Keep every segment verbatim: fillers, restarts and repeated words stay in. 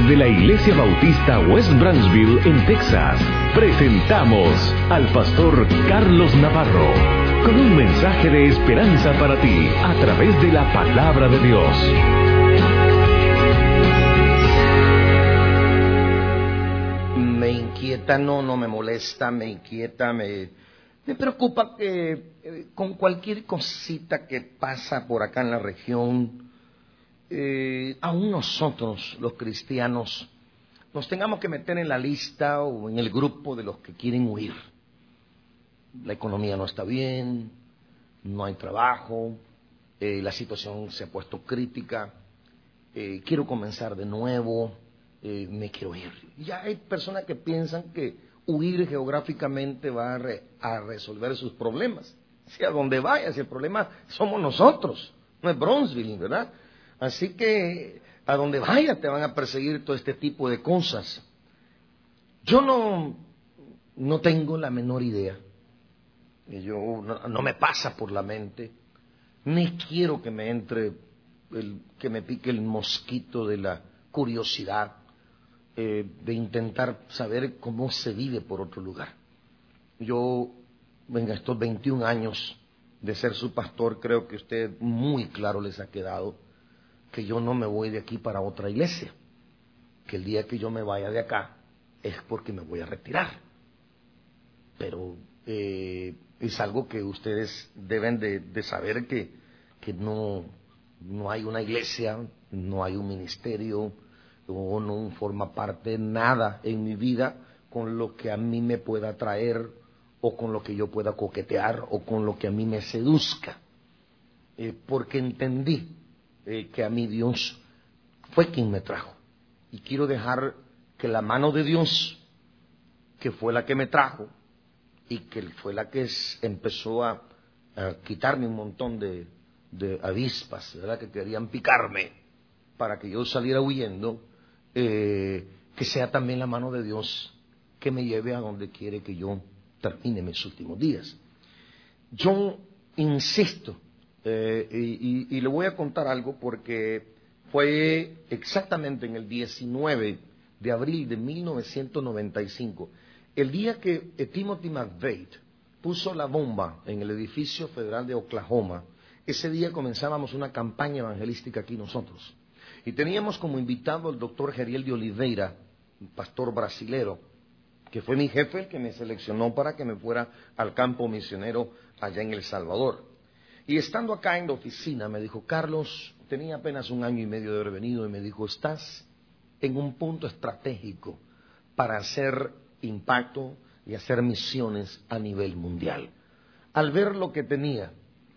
Desde la Iglesia Bautista West Branchville, en Texas, presentamos al pastor Carlos Navarro con un mensaje de esperanza para ti a través de la palabra de Dios. Me inquieta, no, no me molesta, me inquieta, me, me preocupa que eh, con cualquier cosita que pasa por acá en la región, Eh, aún nosotros, los cristianos, nos tengamos que meter en la lista o en el grupo de los que quieren huir. La economía no está bien, no hay trabajo, eh, la situación se ha puesto crítica, eh, quiero comenzar de nuevo, eh, me quiero ir. Ya hay personas que piensan que huir geográficamente va a, re, a resolver sus problemas. Si a donde vaya, si el problema somos nosotros, no es Bronzeville, ¿verdad? Así que a donde vaya te van a perseguir todo este tipo de cosas. Yo no, no tengo la menor idea. Yo no, no me pasa por la mente. Ni quiero que me entre, el, que me pique el mosquito de la curiosidad, eh, de intentar saber cómo se vive por otro lugar. Yo, en estos veintiún años de ser su pastor, creo que a usted muy claro les ha quedado que yo no me voy de aquí para otra iglesia, que el día que yo me vaya de acá es porque me voy a retirar. Pero eh, es algo que ustedes deben de, de saber que, que no, no hay una iglesia, no hay un ministerio, o no forma parte nada en mi vida con lo que a mí me pueda atraer, o con lo que yo pueda coquetear, o con lo que a mí me seduzca, eh, porque entendí Eh, que a mí Dios fue quien me trajo. Y quiero dejar que la mano de Dios, que fue la que me trajo, y que fue la que es, empezó a, a quitarme un montón de, de avispas, ¿verdad?, que querían picarme para que yo saliera huyendo, eh, que sea también la mano de Dios que me lleve a donde quiere que yo termine mis últimos días. Yo insisto, Eh, y, y, y le voy a contar algo porque fue exactamente en el diecinueve de abril de mil novecientos noventa y cinco, el día que Timothy McVeigh puso la bomba en el edificio federal de Oklahoma. Ese día comenzábamos una campaña evangelística aquí nosotros, y teníamos como invitado al doctor Geriel de Oliveira, un pastor brasilero, que fue mi jefe el que me seleccionó para que me fuera al campo misionero allá en El Salvador. Y estando acá en la oficina me dijo: Carlos, tenía apenas un año y medio de haber venido, y me dijo: estás en un punto estratégico para hacer impacto y hacer misiones a nivel mundial. Al ver lo que tenía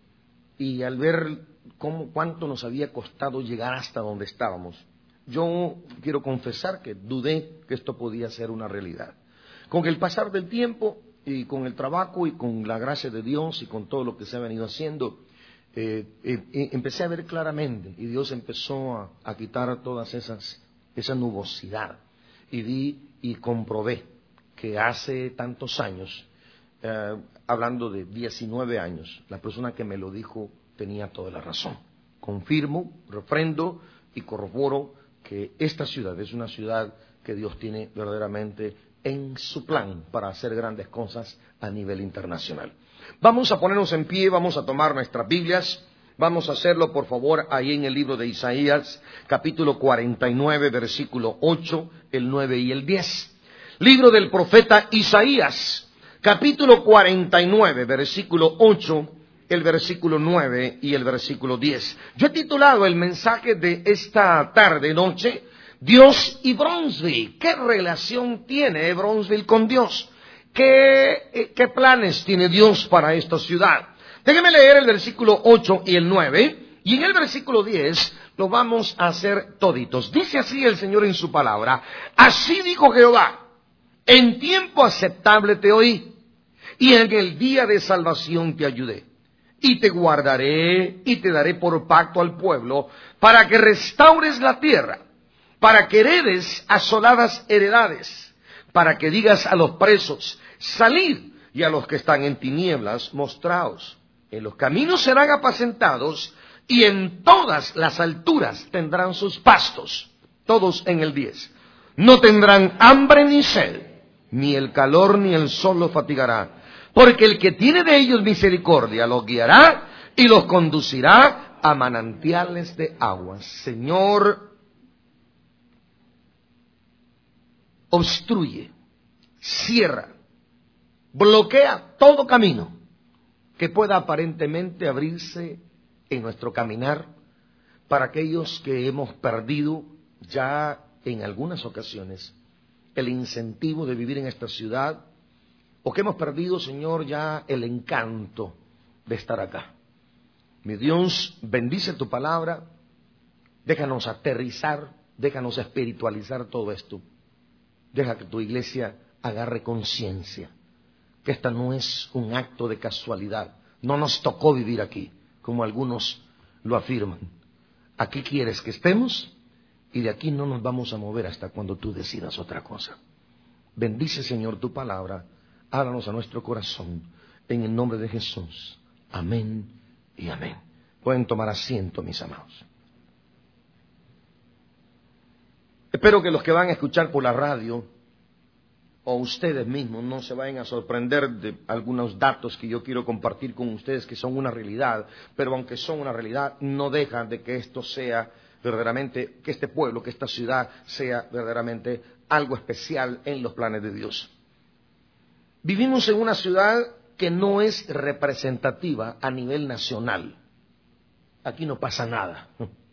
y al ver cómo, cuánto nos había costado llegar hasta donde estábamos, yo quiero confesar que dudé que esto podía ser una realidad. Con el pasar del tiempo y con el trabajo y con la gracia de Dios y con todo lo que se ha venido haciendo, eh, eh, empecé a ver claramente, y Dios empezó a, a quitar todas esas, esa nubosidad, y vi y comprobé que hace tantos años, eh, hablando de diecinueve años, la persona que me lo dijo tenía toda la razón. Confirmo, refrendo y corroboro que esta ciudad es una ciudad que Dios tiene verdaderamente en su plan para hacer grandes cosas a nivel internacional. Vamos a ponernos en pie, vamos a tomar nuestras Biblias, vamos a hacerlo por favor ahí en el libro de Isaías, capítulo cuarenta y nueve, versículo ocho, el nueve y el diez. Libro del profeta Isaías, capítulo cuarenta y nueve, versículo ocho, el versículo nueve y el versículo diez. Yo he titulado el mensaje de esta tarde, noche, Dios y Bronzeville. ¿Qué relación tiene Bronzeville con Dios? ¿Qué, ¿Qué planes tiene Dios para esta ciudad? Déjeme leer el versículo ocho y el nueve, y en el versículo diez lo vamos a hacer toditos. Dice así el Señor en su palabra: así dijo Jehová, en tiempo aceptable te oí, y en el día de salvación te ayudé. Y te guardaré y te daré por pacto al pueblo, para que restaures la tierra, para que heredes asoladas heredades, para que digas a los presos: salid, y a los que están en tinieblas, mostraos. En los caminos serán apacentados, y en todas las alturas tendrán sus pastos. Todos en el diez. No tendrán hambre ni sed, ni el calor ni el sol los fatigará. Porque el que tiene de ellos misericordia los guiará y los conducirá a manantiales de aguas. Señor, obstruye, cierra, bloquea todo camino que pueda aparentemente abrirse en nuestro caminar para aquellos que hemos perdido ya en algunas ocasiones el incentivo de vivir en esta ciudad, o que hemos perdido, Señor, ya el encanto de estar acá. Mi Dios, bendice tu palabra, déjanos aterrizar, déjanos espiritualizar todo esto. Deja que tu iglesia agarre conciencia, que esta no es un acto de casualidad, no nos tocó vivir aquí, como algunos lo afirman. Aquí quieres que estemos y de aquí no nos vamos a mover hasta cuando tú decidas otra cosa. Bendice, Señor, tu palabra, háblanos a nuestro corazón, en el nombre de Jesús. Amén y amén. Pueden tomar asiento, mis amados. Espero que los que van a escuchar por la radio, o ustedes mismos, no se vayan a sorprender de algunos datos que yo quiero compartir con ustedes que son una realidad, pero aunque son una realidad, no dejan de que esto sea verdaderamente, que este pueblo, que esta ciudad sea verdaderamente algo especial en los planes de Dios. Vivimos en una ciudad que no es representativa a nivel nacional. Aquí no pasa nada.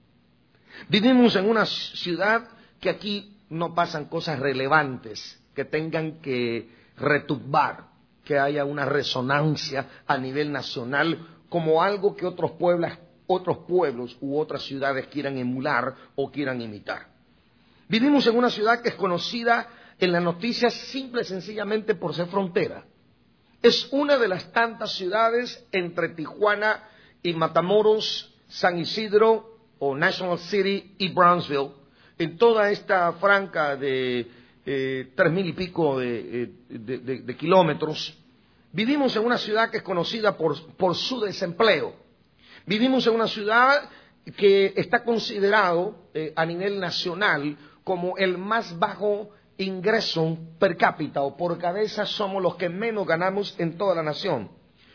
Vivimos en una ciudad que aquí no pasan cosas relevantes que tengan que retumbar, que haya una resonancia a nivel nacional como algo que otros pueblos, otros pueblos u otras ciudades quieran emular o quieran imitar. Vivimos en una ciudad que es conocida en las noticias simple y sencillamente por ser frontera. Es una de las tantas ciudades entre Tijuana y Matamoros, San Isidro o National City y Brownsville, en toda esta franja de eh, tres mil y pico de, de, de, de kilómetros. Vivimos en una ciudad que es conocida por, por su desempleo. Vivimos en una ciudad que está considerado eh, a nivel nacional como el más bajo ingreso per cápita o por cabeza, somos los que menos ganamos en toda la nación.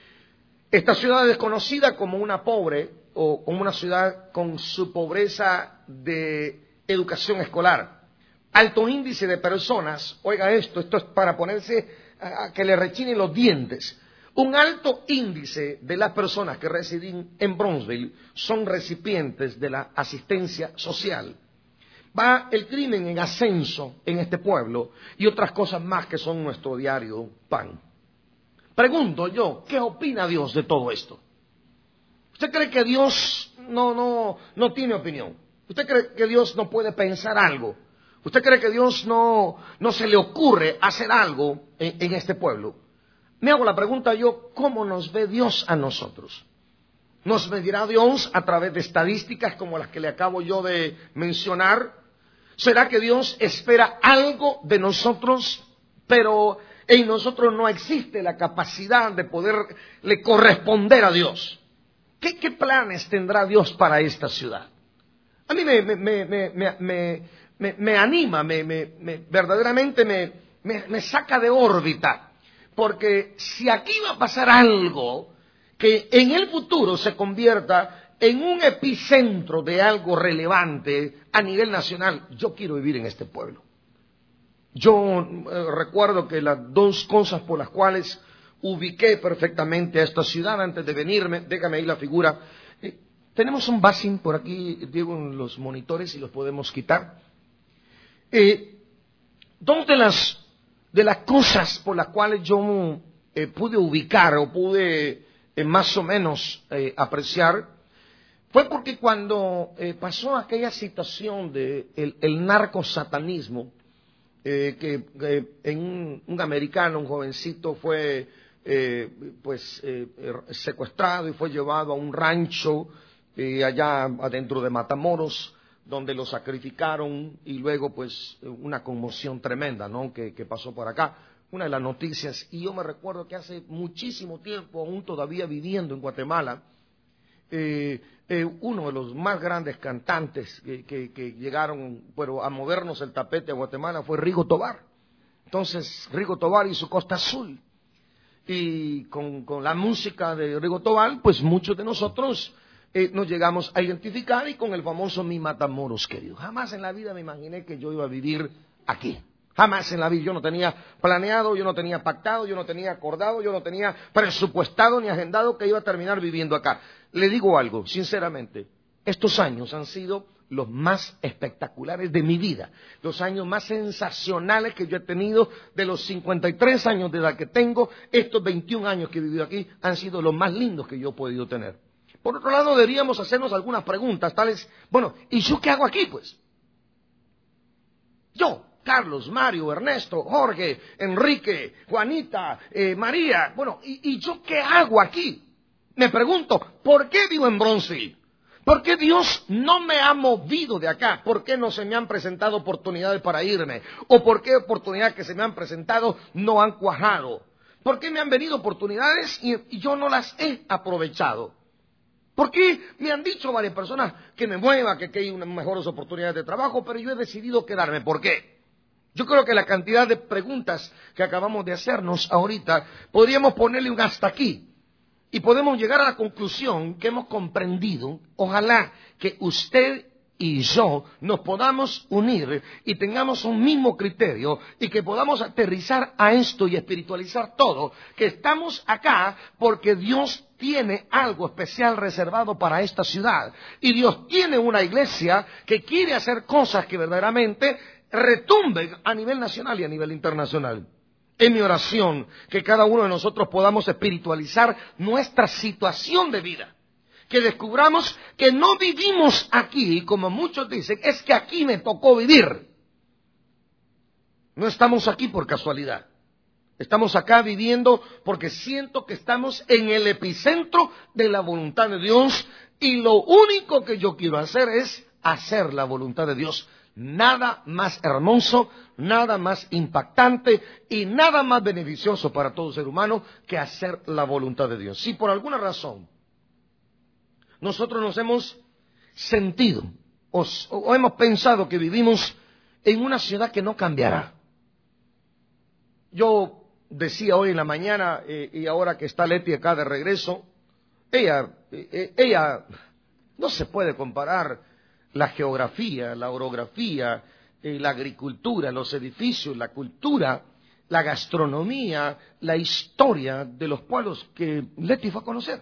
Esta ciudad es conocida como una pobre o como una ciudad con su pobreza de educación escolar. Alto índice de personas, oiga esto, esto es para ponerse a, a que le rechinen los dientes. Un alto índice de las personas que residen en Brownsville son recipientes de la asistencia social. Va el crimen en ascenso en este pueblo y otras cosas más que son nuestro diario pan. Pregunto yo, ¿qué opina Dios de todo esto? ¿Usted cree que Dios no, no, no tiene opinión? ¿Usted cree que Dios no puede pensar algo? ¿Usted cree que Dios no, no se le ocurre hacer algo en, en este pueblo? Me hago la pregunta yo, ¿cómo nos ve Dios a nosotros? ¿Nos medirá Dios a través de estadísticas como las que le acabo yo de mencionar? ¿Será que Dios espera algo de nosotros, pero en nosotros no existe la capacidad de poderle corresponder a Dios? ¿Qué, qué planes tendrá Dios para esta ciudad? A mí me, me, me, me, me, me, me anima, me, me, me, verdaderamente me, me, me saca de órbita, porque si aquí va a pasar algo que en el futuro se convierta en un epicentro de algo relevante a nivel nacional, yo quiero vivir en este pueblo. Yo eh, recuerdo que las dos cosas por las cuales ubiqué perfectamente a esta ciudad antes de venirme, déjame ahí la figura. Eh, tenemos un basing por aquí, Diego, en los monitores y los podemos quitar. Eh, dos de las, de las cosas por las cuales yo eh, pude ubicar o pude eh, más o menos eh, apreciar fue porque cuando eh, pasó aquella situación de el, el narcosatanismo, eh, que eh, en un, un americano, un jovencito fue eh, pues eh, secuestrado y fue llevado a un rancho eh, allá adentro de Matamoros, donde lo sacrificaron y luego pues una conmoción tremenda, ¿no? que, que pasó por acá. Una de las noticias, y yo me recuerdo que hace muchísimo tiempo, aún todavía viviendo en Guatemala, Eh, eh, uno de los más grandes cantantes que, que, que llegaron bueno, a movernos el tapete a Guatemala fue Rigo Tobar. Entonces, Rigo Tobar y su Costa Azul. Y con, con la música de Rigo Tobar, pues muchos de nosotros eh, nos llegamos a identificar, y con el famoso Mi Matamoros querido. Jamás en la vida me imaginé que yo iba a vivir aquí. Jamás en la vida. Yo no tenía planeado, yo no tenía pactado, yo no tenía acordado, yo no tenía presupuestado ni agendado que iba a terminar viviendo acá. Le digo algo, sinceramente, estos años han sido los más espectaculares de mi vida, los años más sensacionales que yo he tenido. De los cincuenta y tres años de edad que tengo, estos veintiún años que he vivido aquí han sido los más lindos que yo he podido tener. Por otro lado, deberíamos hacernos algunas preguntas, tales, bueno, ¿y yo qué hago aquí, pues? Yo, Carlos, Mario, Ernesto, Jorge, Enrique, Juanita, eh, María, bueno, ¿y, ¿y yo qué hago aquí? Me pregunto, ¿por qué vivo en Bronzeville? ¿Por qué Dios no me ha movido de acá? ¿Por qué no se me han presentado oportunidades para irme? ¿O por qué oportunidades que se me han presentado no han cuajado? ¿Por qué me han venido oportunidades y, y yo no las he aprovechado? ¿Por qué me han dicho varias personas que me mueva, que, que hay unas mejores oportunidades de trabajo, pero yo he decidido quedarme? ¿Por qué? Yo creo que la cantidad de preguntas que acabamos de hacernos ahorita, podríamos ponerle un hasta aquí. Y podemos llegar a la conclusión que hemos comprendido. Ojalá que usted y yo nos podamos unir y tengamos un mismo criterio y que podamos aterrizar a esto y espiritualizar todo. Que estamos acá porque Dios tiene algo especial reservado para esta ciudad. Y Dios tiene una iglesia que quiere hacer cosas que verdaderamente retumben a nivel nacional y a nivel internacional. Es mi oración que cada uno de nosotros podamos espiritualizar nuestra situación de vida. Que descubramos que no vivimos aquí, como muchos dicen, es que aquí me tocó vivir. No estamos aquí por casualidad. Estamos acá viviendo porque siento que estamos en el epicentro de la voluntad de Dios. Y lo único que yo quiero hacer es hacer la voluntad de Dios. Nada más hermoso, nada más impactante y nada más beneficioso para todo ser humano que hacer la voluntad de Dios. Si por alguna razón nosotros nos hemos sentido o, o hemos pensado que vivimos en una ciudad que no cambiará. Yo decía hoy en la mañana, eh, y ahora que está Leti acá de regreso, ella, eh, ella no se puede comparar la geografía, la orografía, eh, la agricultura, los edificios, la cultura, la gastronomía, la historia de los pueblos que Leti fue a conocer.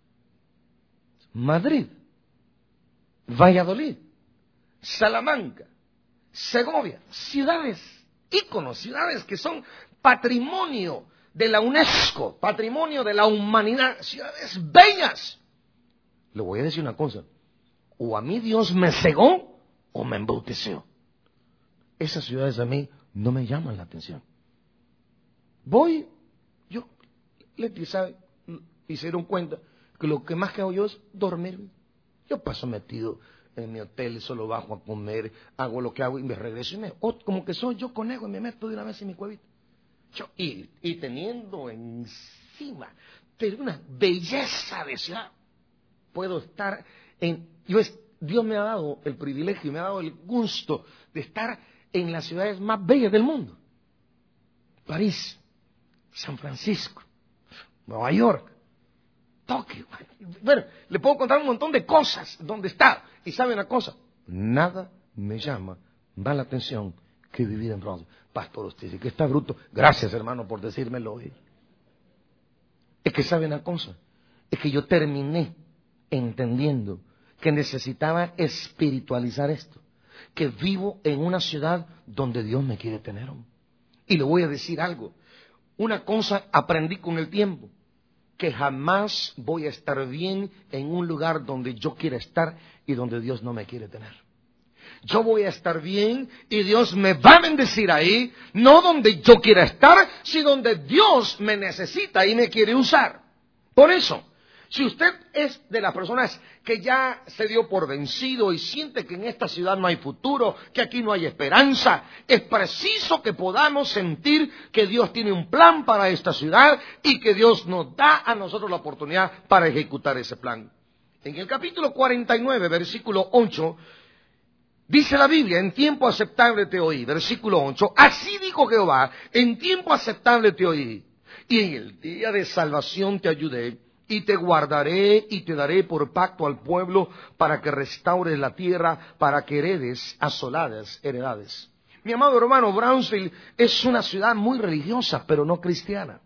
Madrid, Valladolid, Salamanca, Segovia, ciudades íconos, ciudades que son patrimonio de la UNESCO, patrimonio de la humanidad, ciudades bellas. Le voy a decir una cosa. O a mí Dios me cegó o me embauteció. Esas ciudades a mí no me llaman la atención. Voy, yo, Leti sabe, y se dieron cuenta que lo que más que hago yo es dormir. Yo paso metido en mi hotel, solo bajo a comer, hago lo que hago y me regreso. Y me, o, como que soy yo conejo y me meto de una vez en mi cuevita. Yo, y, y teniendo encima de una belleza de ciudad, puedo estar en... Yo es, Dios me ha dado el privilegio y me ha dado el gusto de estar en las ciudades más bellas del mundo. París, San Francisco, Nueva York, Tokio. Bueno, le puedo contar un montón de cosas donde está. Y sabe una cosa, nada me llama más la atención que vivir en Bronzeville. Pastor, usted dice que está bruto. Gracias, hermano, por decírmelo hoy. Es que sabe una cosa, es que yo terminé entendiendo que necesitaba espiritualizar esto, que vivo en una ciudad donde Dios me quiere tener. Y le voy a decir algo, una cosa aprendí con el tiempo, que jamás voy a estar bien en un lugar donde yo quiera estar y donde Dios no me quiere tener. Yo voy a estar bien y Dios me va a bendecir ahí, no donde yo quiera estar, sino donde Dios me necesita y me quiere usar. Por eso, si usted es de las personas que ya se dio por vencido y siente que en esta ciudad no hay futuro, que aquí no hay esperanza, es preciso que podamos sentir que Dios tiene un plan para esta ciudad y que Dios nos da a nosotros la oportunidad para ejecutar ese plan. En el capítulo cuarenta y nueve, versículo ocho, dice la Biblia, en tiempo aceptable te oí, versículo ocho, así dijo Jehová, en tiempo aceptable te oí, y en el día de salvación te ayudé, y te guardaré y te daré por pacto al pueblo para que restaures la tierra, para que heredes asoladas heredades. Mi amado hermano, Brownsville es una ciudad muy religiosa, pero no cristiana.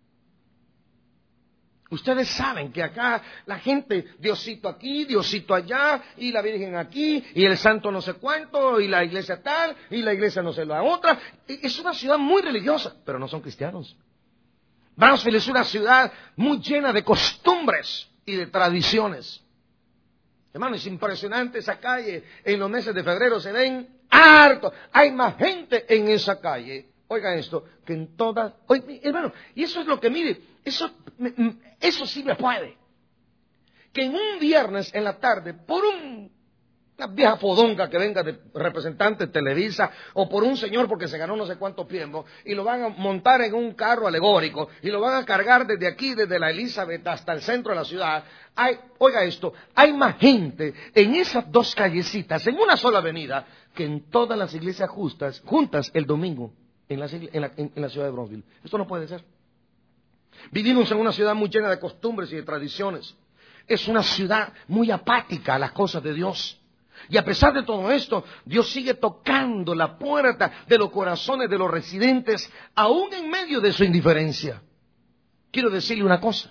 Ustedes saben que acá la gente, Diosito aquí, Diosito allá, y la Virgen aquí, y el santo no sé cuánto, y la iglesia tal, y la iglesia no sé la otra. Es una ciudad muy religiosa, pero no son cristianos. Brownsville es una ciudad muy llena de costumbres y de tradiciones. Hermano, es impresionante esa calle. En los meses de febrero se ven harto. Hay más gente en esa calle, oiga esto, que en todas... Oye, hermano, y eso es lo que, mire, eso, eso sí me puede. Que en un viernes en la tarde, por un, una vieja fodonga que venga de representante de Televisa, o por un señor porque se ganó no sé cuánto tiempo, y lo van a montar en un carro alegórico, y lo van a cargar desde aquí, desde la Elizabeth hasta el centro de la ciudad. Hay, oiga esto, hay más gente en esas dos callecitas, en una sola avenida, que en todas las iglesias justas, juntas el domingo, en la, en la, en la ciudad de Brownsville. Esto no puede ser. Vivimos en una ciudad muy llena de costumbres y de tradiciones. Es una ciudad muy apática a las cosas de Dios. Y a pesar de todo esto, Dios sigue tocando la puerta de los corazones de los residentes, aún en medio de su indiferencia. Quiero decirle una cosa.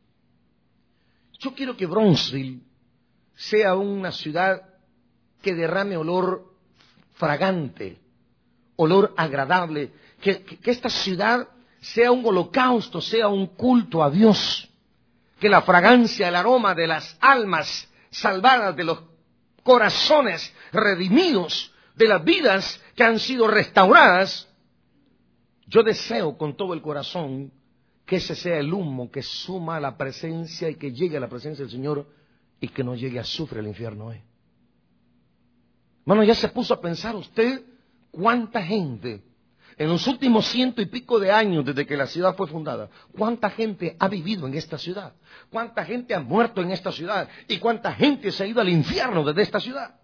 Yo quiero que Brownsville sea una ciudad que derrame olor fragante, olor agradable, que, que, que esta ciudad sea un holocausto, sea un culto a Dios, que la fragancia, el aroma de las almas salvadas, de los corazones redimidos, de las vidas que han sido restauradas, yo deseo con todo el corazón que ese sea el humo que suma a la presencia y que llegue a la presencia del Señor y que no llegue a azufre el infierno. ¿eh? Hermano, ya se puso a pensar usted cuánta gente en los últimos ciento y pico de años desde que la ciudad fue fundada, cuánta gente ha vivido en esta ciudad, cuánta gente ha muerto en esta ciudad y cuánta gente se ha ido al infierno desde esta ciudad.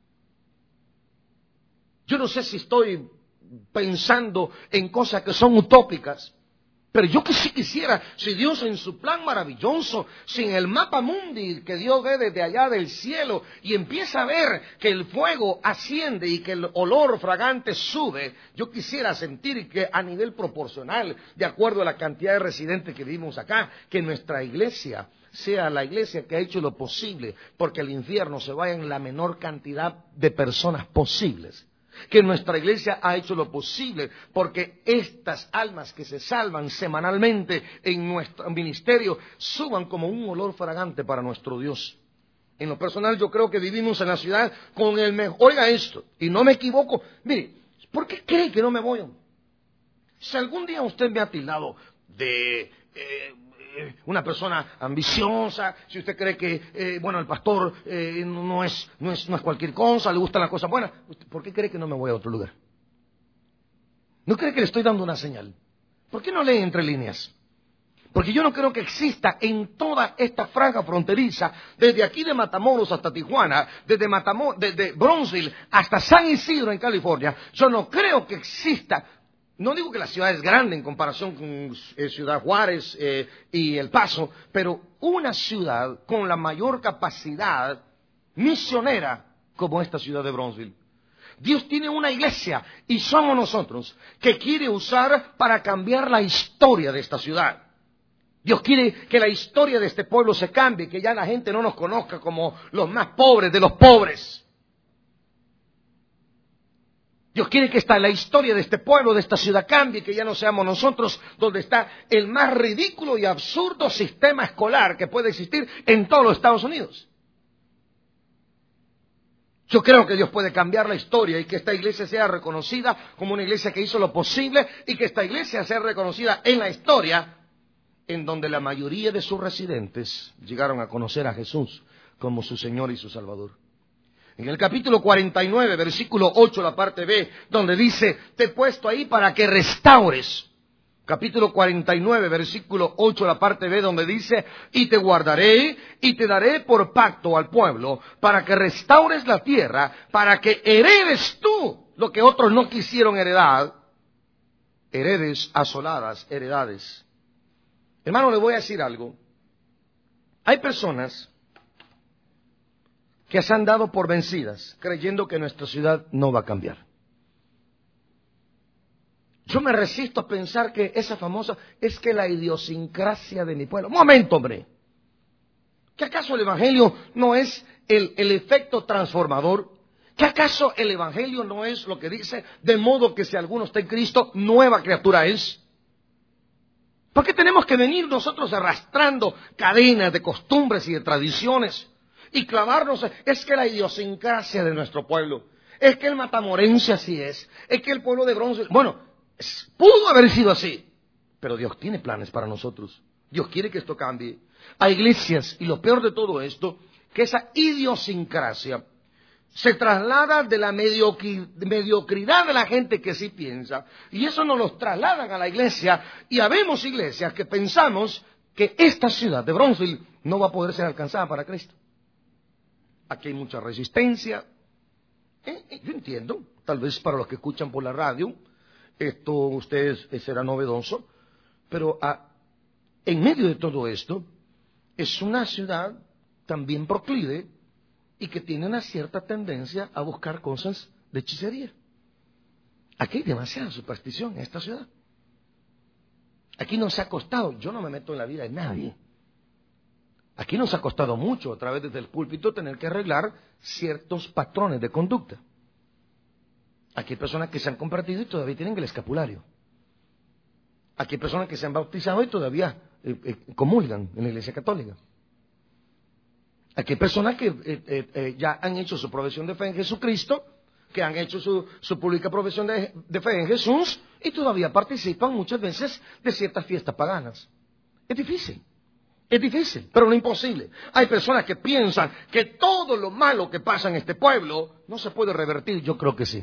Yo no sé si estoy pensando en cosas que son utópicas, pero yo que sí quisiera, si Dios en su plan maravilloso, sin el mapa mundi que Dios ve desde allá del cielo y empieza a ver que el fuego asciende y que el olor fragante sube, yo quisiera sentir que a nivel proporcional, de acuerdo a la cantidad de residentes que vivimos acá, que nuestra iglesia sea la iglesia que ha hecho lo posible porque el infierno se vaya en la menor cantidad de personas posibles. Que nuestra iglesia ha hecho lo posible porque estas almas que se salvan semanalmente en nuestro ministerio suban como un olor fragante para nuestro Dios. En lo personal yo creo que vivimos en la ciudad con el mejor... Oiga esto, y no me equivoco. Mire, ¿por qué cree que no me voy? Si algún día usted me ha tildado de... Eh, una persona ambiciosa, si usted cree que, eh, bueno, el pastor eh, no, es, no, es, no es cualquier cosa, le gustan las cosas buenas, ¿por qué cree que no me voy a otro lugar? ¿No cree que le estoy dando una señal? ¿Por qué no lee entre líneas? Porque yo no creo que exista en toda esta franja fronteriza, desde aquí de Matamoros hasta Tijuana, desde, Matamor- desde Brownsville hasta San Isidro en California, yo no creo que exista. No digo que la ciudad es grande en comparación con eh, Ciudad Juárez eh, y El Paso, pero una ciudad con la mayor capacidad misionera como esta ciudad de Brownsville. Dios tiene una iglesia y somos nosotros que quiere usar para cambiar la historia de esta ciudad. Dios quiere que la historia de este pueblo se cambie, que ya la gente no nos conozca como los más pobres de los pobres. Dios quiere que esta, la historia de este pueblo, de esta ciudad cambie, que ya no seamos nosotros donde está el más ridículo y absurdo sistema escolar que puede existir en todos los Estados Unidos. Yo creo que Dios puede cambiar la historia y que esta iglesia sea reconocida como una iglesia que hizo lo posible y que esta iglesia sea reconocida en la historia en donde la mayoría de sus residentes llegaron a conocer a Jesús como su Señor y su Salvador. En el capítulo cuarenta y nueve, versículo ocho, la parte B, donde dice, te he puesto ahí para que restaures. capítulo cuarenta y nueve, versículo ocho, la parte B, donde dice: y te guardaré y te daré por pacto al pueblo, para que restaures la tierra, para que heredes tú lo que otros no quisieron heredar, heredes asoladas, heredades. Hermano, le voy a decir algo. Hay personas que se han dado por vencidas, creyendo que nuestra ciudad no va a cambiar. Yo me resisto a pensar que esa famosa es que la idiosincrasia de mi pueblo. Un momento, hombre. ¿Qué acaso el Evangelio no es el, el efecto transformador? ¿Qué acaso el Evangelio no es lo que dice, de modo que si alguno está en Cristo, nueva criatura es? ¿Por qué tenemos que venir nosotros arrastrando cadenas de costumbres y de tradiciones y clavarnos? Es que la idiosincrasia de nuestro pueblo, es que el matamorense así es, es que el pueblo de Bronce, bueno, pudo haber sido así, pero Dios tiene planes para nosotros. Dios quiere que esto cambie. Hay iglesias, y lo peor de todo esto, que esa idiosincrasia se traslada de la mediocridad de la gente que sí piensa, y eso nos lo trasladan a la iglesia, y habemos iglesias que pensamos que esta ciudad de Bronzeville no va a poder ser alcanzada para Cristo. Aquí hay mucha resistencia. Eh, yo entiendo, tal vez para los que escuchan por la radio, esto a ustedes será novedoso, pero a, en medio de todo esto, es una ciudad también proclive y que tiene una cierta tendencia a buscar cosas de hechicería. Aquí hay demasiada superstición en esta ciudad. Aquí nos ha costado, yo no me meto en la vida de nadie, aquí nos ha costado mucho a través del púlpito tener que arreglar ciertos patrones de conducta. Aquí hay personas que se han convertido y todavía tienen el escapulario. Aquí hay personas que se han bautizado y todavía eh, eh, comulgan en la Iglesia Católica. Aquí hay personas que eh, eh, eh, ya han hecho su profesión de fe en Jesucristo, que han hecho su, su pública profesión de, de fe en Jesús y todavía participan muchas veces de ciertas fiestas paganas. Es difícil, es difícil, pero no imposible. Hay personas que piensan que todo lo malo que pasa en este pueblo no se puede revertir. Yo creo que sí.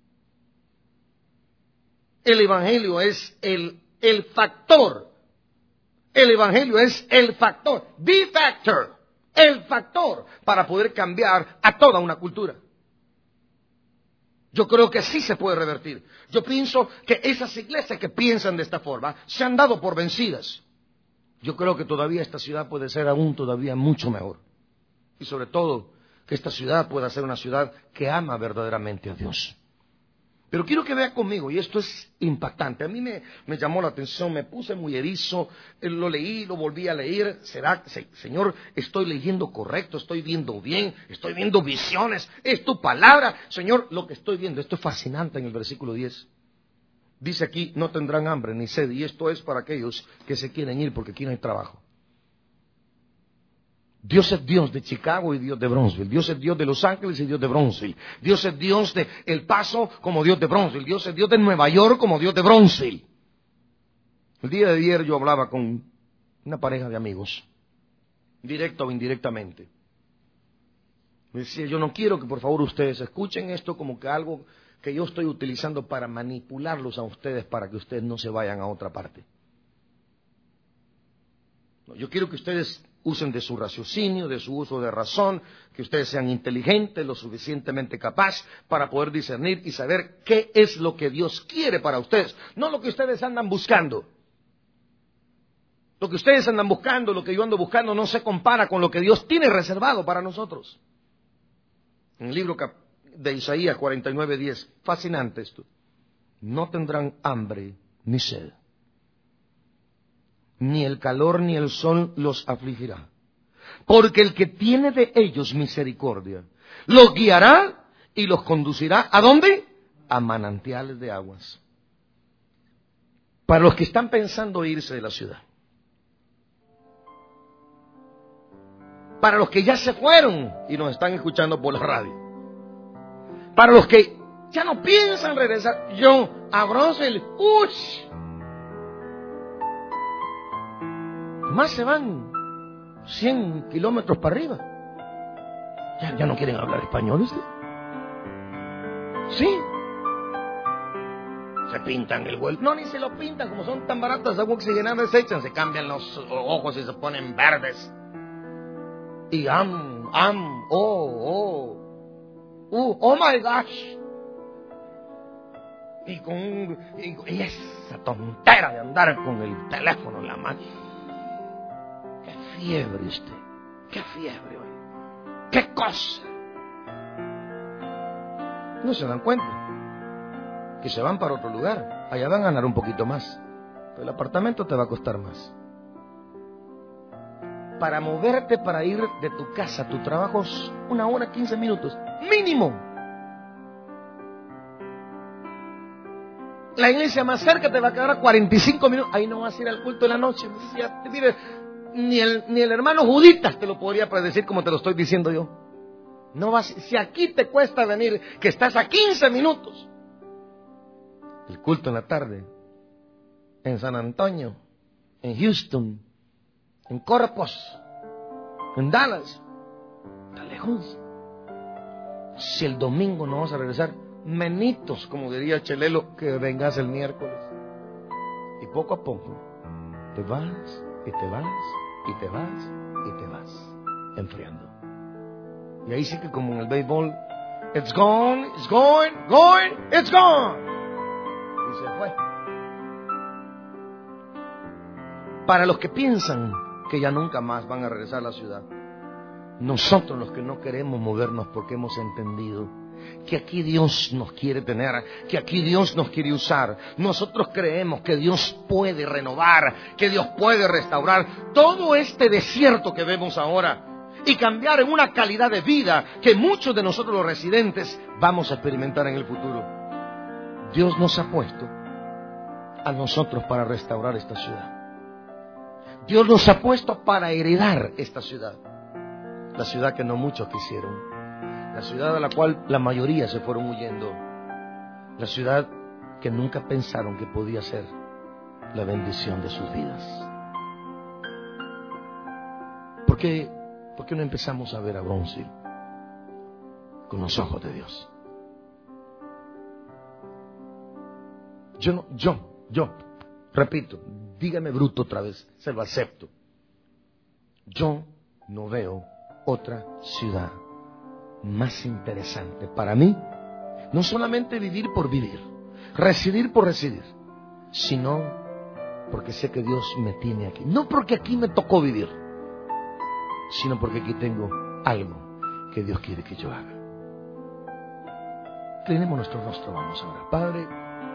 El Evangelio es el, el factor. El Evangelio es el factor, the factor, el factor para poder cambiar a toda una cultura. Yo creo que sí se puede revertir. Yo pienso que esas iglesias que piensan de esta forma se han dado por vencidas. Yo creo que todavía esta ciudad puede ser aún todavía mucho mejor. Y sobre todo, que esta ciudad pueda ser una ciudad que ama verdaderamente a Dios. Pero quiero que vea conmigo, y esto es impactante. A mí me, me llamó la atención, me puse muy erizo, lo leí, lo volví a leer. ¿Será, se, Señor, estoy leyendo correcto, estoy viendo bien, estoy viendo visiones? Es tu palabra, Señor, lo que estoy viendo. Esto es fascinante en el versículo diez. Dice aquí, no tendrán hambre ni sed, y esto es para aquellos que se quieren ir porque aquí no hay trabajo. Dios es Dios de Chicago y Dios de Bronzeville. Dios es Dios de Los Ángeles y Dios de Bronzeville. Dios es Dios de El Paso como Dios de Bronzeville. Dios es Dios de Nueva York como Dios de Bronzeville. El día de ayer yo hablaba con una pareja de amigos, directa o indirectamente. Me decía, yo no quiero que por favor ustedes escuchen esto como que algo que yo estoy utilizando para manipularlos a ustedes para que ustedes no se vayan a otra parte. No, yo quiero que ustedes usen de su raciocinio, de su uso de razón, que ustedes sean inteligentes, lo suficientemente capaz para poder discernir y saber qué es lo que Dios quiere para ustedes, no lo que ustedes andan buscando. Lo que ustedes andan buscando, lo que yo ando buscando, no se compara con lo que Dios tiene reservado para nosotros. En el libro de Isaías cuarenta y nueve diez, fascinante esto. No tendrán hambre ni sed, ni el calor ni el sol los afligirá, porque el que tiene de ellos misericordia los guiará y los conducirá ¿a dónde? A manantiales de aguas. Para los que están pensando irse de la ciudad, para los que ya se fueron y nos están escuchando por la radio, para los que ya no piensan regresar, yo a Bronzeville, ¡uch! Más se van cien kilómetros para arriba. Ya, ya no quieren hablar español, ¿usted? Sí. se pintan el vuelo. No, ni se lo pintan, como son tan baratas, agua oxigenada se echan, se cambian los ojos y se ponen verdes. Y am, am, oh, oh, uh, oh my gosh. Y con y, y esa tontera de andar con el teléfono en la mano. Qué fiebre usted, qué fiebre hoy, qué cosa. No se dan cuenta que se van para otro lugar. Allá van a ganar un poquito más, pero el apartamento te va a costar más. Para moverte, para ir de tu casa a tu trabajo, es una hora, quince minutos, mínimo. La iglesia más cerca te va a quedar a cuarenta y cinco minutos. Ahí no vas a ir al culto de la noche. Mire, ni el, ni el hermano Juditas te lo podría predecir como te lo estoy diciendo yo. No vas, si aquí te cuesta venir, que estás a quince minutos. El culto en la tarde, en San Antonio, en Houston, en Corpus, en Dallas, está lejos. Si el domingo no vas a regresar, menitos, como diría Chelelo, que vengas el miércoles. Y poco a poco te vas, y te vas, y te vas, y te vas enfriando. Y ahí sí que como en el béisbol, it's gone, it's going, going, it's gone. Y se fue. Para los que piensan que ya nunca más van a regresar a la ciudad, nosotros los que no queremos movernos porque hemos entendido que aquí Dios nos quiere tener, que aquí Dios nos quiere usar. Nosotros creemos que Dios puede renovar, que Dios puede restaurar todo este desierto que vemos ahora y cambiar en una calidad de vida que muchos de nosotros los residentes vamos a experimentar en el futuro. Dios nos ha puesto a nosotros para restaurar esta ciudad. Dios nos ha puesto para heredar esta ciudad, la ciudad que no muchos quisieron. La ciudad a la cual la mayoría se fueron huyendo. La ciudad que nunca pensaron que podía ser la bendición de sus vidas. ¿Por qué, por qué no empezamos a ver a Brownsville con los ojos de Dios? Yo no, yo, yo, repito, dígame bruto otra vez, se lo acepto. Yo no veo otra ciudad más interesante para mí, no solamente vivir por vivir, residir por residir, sino porque sé que Dios me tiene aquí. No porque aquí me tocó vivir, sino porque aquí tengo algo que Dios quiere que yo haga. Inclinemos nuestro rostro, vamos a orar. Padre,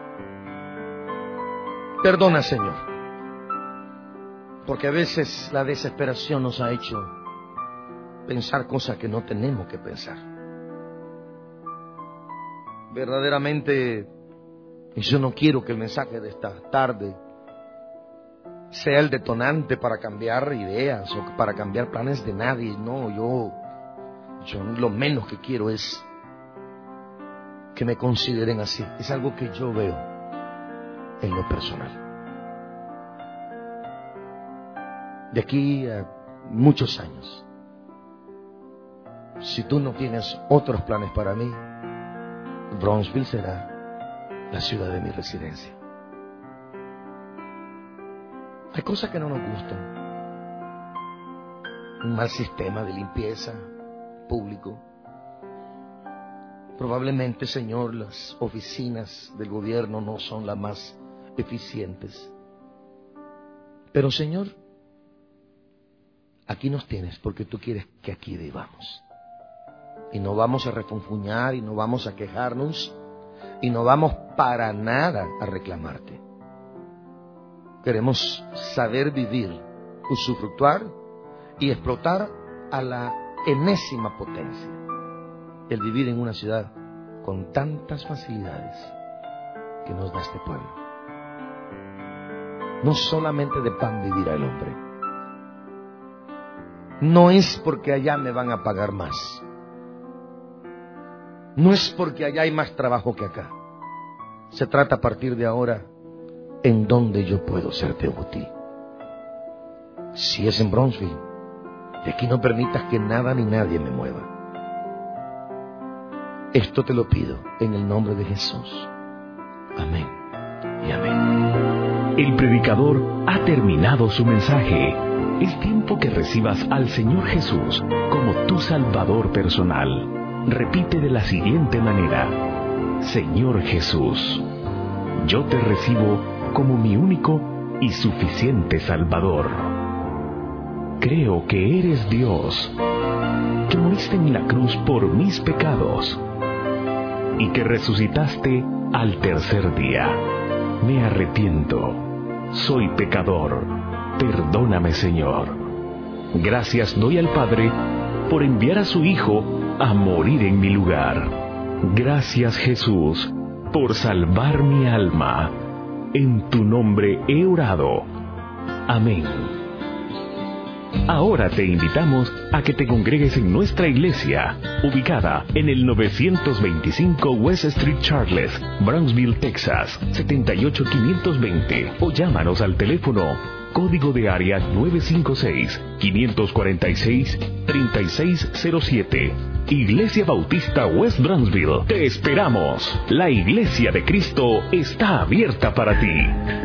perdona, Señor, porque a veces la desesperación nos ha hecho pensar cosas que no tenemos que pensar. Verdaderamente, yo no quiero que el mensaje de esta tarde sea el detonante para cambiar ideas o para cambiar planes de nadie. No, yo, yo lo menos que quiero es que me consideren así. Es algo que yo veo en lo personal. De aquí a muchos años, si tú no tienes otros planes para mí, Brownsville será la ciudad de mi residencia. Hay cosas que no nos gustan. Un mal sistema de limpieza público. Probablemente, Señor, las oficinas del gobierno no son las más eficientes. Pero, Señor, aquí nos tienes porque tú quieres que aquí vivamos. Y no vamos a refunfuñar y no vamos a quejarnos y no vamos para nada a reclamarte. Queremos saber vivir, usufructuar y explotar a la enésima potencia el vivir en una ciudad con tantas facilidades que nos da este pueblo. No solamente de pan vivirá el hombre. No es porque allá me van a pagar más. No es porque allá hay más trabajo que acá. Se trata a partir de ahora en donde yo puedo serte útil. Si es en Brownsville, de aquí no permitas que nada ni nadie me mueva. Esto te lo pido en el nombre de Jesús. Amén Acompáñame. El predicador ha terminado su mensaje. Es tiempo que recibas al Señor Jesús como tu Salvador personal. Repite de la siguiente manera: Señor Jesús, yo te recibo como mi único y suficiente Salvador. Creo que eres Dios, que moriste en la cruz por mis pecados y que resucitaste al tercer día. Me arrepiento, soy pecador, perdóname, Señor. Gracias doy al Padre por enviar a su Hijo a morir en mi lugar. Gracias, Jesús, por salvar mi alma. En tu nombre he orado. Amén. Ahora te invitamos a que te congregues en nuestra iglesia, ubicada en el novecientos veinticinco West Street Charles, Brownsville, Texas, setenta y ocho quinientos veinte, o llámanos al teléfono código de área nueve cinco seis, cinco cuatro seis, tres seis cero siete. Iglesia Bautista West Brownsville. Te esperamos. La Iglesia de Cristo está abierta para ti.